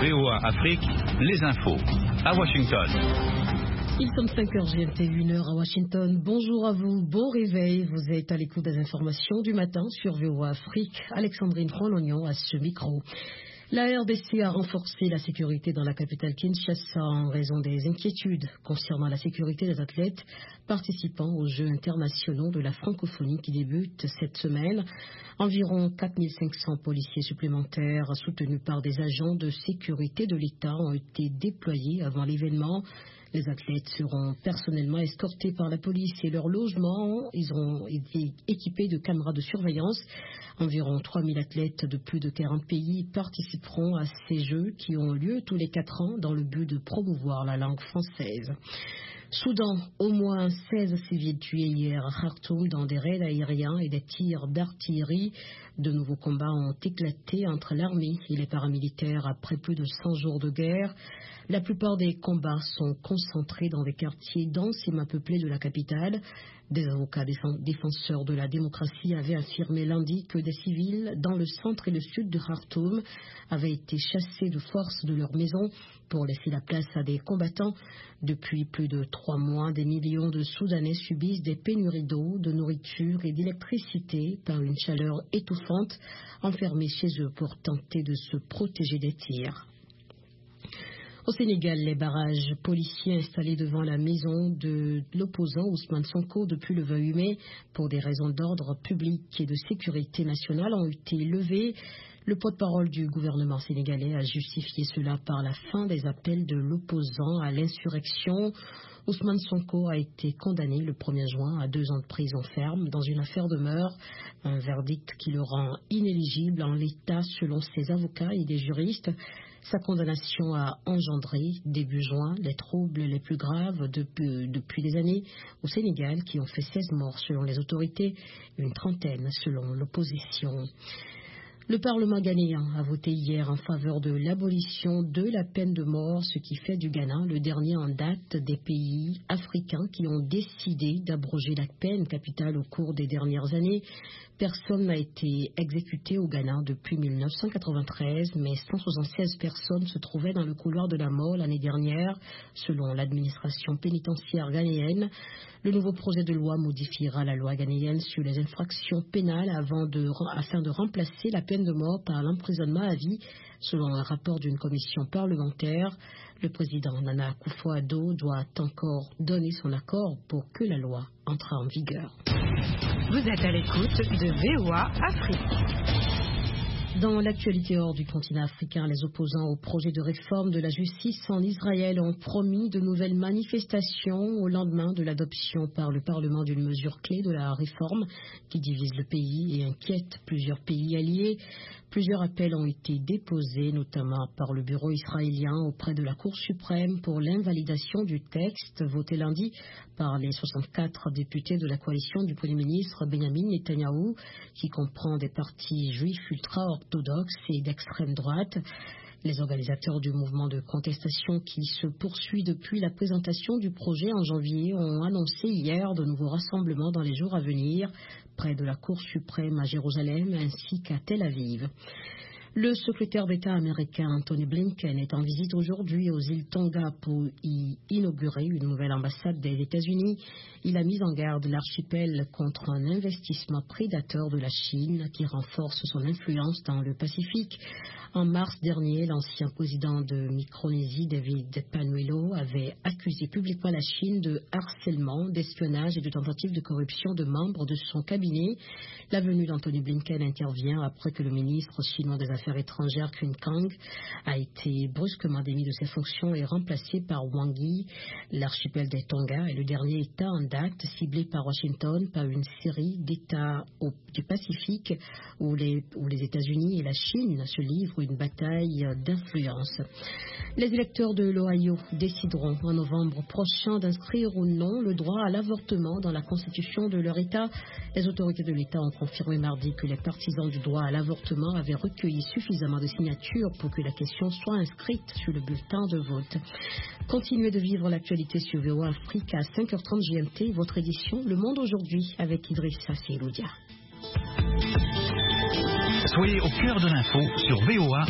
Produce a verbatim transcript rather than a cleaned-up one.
V O A Afrique, les infos. À Washington. Il sont cinq heures G M T, une heure à Washington. Bonjour à vous, bon réveil. Vous êtes à l'écoute des informations du matin sur V O A Afrique. Alexandrine Rolognon à ce micro. La R D C a renforcé la sécurité dans la capitale Kinshasa en raison des inquiétudes concernant la sécurité des athlètes participant aux Jeux internationaux de la francophonie qui débutent cette semaine. Environ quatre mille cinq cents policiers supplémentaires soutenus par des agents de sécurité de l'État ont été déployés avant l'événement. Les athlètes seront personnellement escortés par la police et leur logement. Ils auront été équipés de caméras de surveillance. Environ trois mille athlètes de plus de quarante pays participeront à ces Jeux qui ont lieu tous les quatre ans dans le but de promouvoir la langue française. Soudan, au moins seize civils tués hier à Khartoum dans des raids aériens et des tirs d'artillerie. De nouveaux combats ont éclaté entre l'armée et les paramilitaires après plus de cent jours de guerre. La plupart des combats sont concentrés dans des quartiers densément peuplés de la capitale. Des avocats défenseurs de la démocratie avaient affirmé lundi que des civils dans le centre et le sud de Khartoum avaient été chassés de force de leur maison pour laisser la place à des combattants. Depuis plus de trois mois, des millions de Soudanais subissent des pénuries d'eau, de nourriture et d'électricité par une chaleur étouffante, enfermés chez eux pour tenter de se protéger des tirs. Au Sénégal, les barrages policiers installés devant la maison de l'opposant Ousmane Sonko depuis le vingt-huit mai pour des raisons d'ordre public et de sécurité nationale ont été levés. Le porte-parole du gouvernement sénégalais a justifié cela par la fin des appels de l'opposant à l'insurrection. Ousmane Sonko a été condamné le premier juin à deux ans de prison ferme dans une affaire de meurtre, un verdict qui le rend inéligible en l'état selon ses avocats et des juristes. Sa condamnation a engendré, début juin, les troubles les plus graves depuis, depuis des années au Sénégal qui ont fait seize morts selon les autorités, une trentaine selon l'opposition. Le Parlement ghanéen a voté hier en faveur de l'abolition de la peine de mort, ce qui fait du Ghana le dernier en date des pays africains qui ont décidé d'abroger la peine capitale au cours des dernières années. Personne n'a été exécuté au Ghana depuis mille neuf cent quatre-vingt-treize, mais cent soixante-seize personnes se trouvaient dans le couloir de la mort l'année dernière, selon l'administration pénitentiaire ghanéenne. Le nouveau projet de loi modifiera la loi ghanéenne sur les infractions pénales avant de, afin de remplacer la peine de mort par l'emprisonnement à vie, selon un rapport d'une commission parlementaire. Le président Nana Akufo-Addo doit encore donner son accord pour que la loi entre en vigueur. Vous êtes à l'écoute de V O A Afrique. Dans l'actualité hors du continent africain, les opposants au projet de réforme de la justice en Israël ont promis de nouvelles manifestations au lendemain de l'adoption par le Parlement d'une mesure clé de la réforme qui divise le pays et inquiète plusieurs pays alliés. Plusieurs appels ont été déposés, notamment par le bureau israélien auprès de la Cour suprême pour l'invalidation du texte voté lundi par les soixante-quatre députés de la coalition du Premier ministre Benjamin Netanyahou, qui comprend des partis juifs ultra-orthodoxes et d'extrême droite. Les organisateurs du mouvement de contestation qui se poursuit depuis la présentation du projet en janvier ont annoncé hier de nouveaux rassemblements dans les jours à venir près de la Cour suprême à Jérusalem ainsi qu'à Tel Aviv. Le secrétaire d'État américain Antony Blinken est en visite aujourd'hui aux îles Tonga pour y inaugurer une nouvelle ambassade des États-Unis. Il a mis en garde l'archipel contre un investissement prédateur de la Chine qui renforce son influence dans le Pacifique. En mars dernier, l'ancien président de Micronésie, David Panuelo, avait accusé publiquement la Chine de harcèlement, d'espionnage et de tentative de corruption de membres de son cabinet. La venue d'Antony Blinken intervient après que le ministre chinois des Affaires étrangères Qin Kang a été brusquement démis de ses fonctions et remplacé par Wang Yi. L'archipel des Tonga est le dernier État en date ciblé par Washington par une série d'États au, du Pacifique où les, où les États-Unis et la Chine se livrent une bataille d'influence. Les électeurs de l'Ohio décideront en novembre prochain d'inscrire ou non le droit à l'avortement dans la constitution de leur État. Les autorités de l'État ont confirmé mardi que les partisans du droit à l'avortement avaient recueilli suffisamment de signatures pour que la question soit inscrite sur le bulletin de vote. Continuez de vivre l'actualité sur V O A Afrique à cinq heures trente G M T, votre édition Le Monde aujourd'hui avec Idrissa Seloudia. Soyez au cœur de l'info sur V O A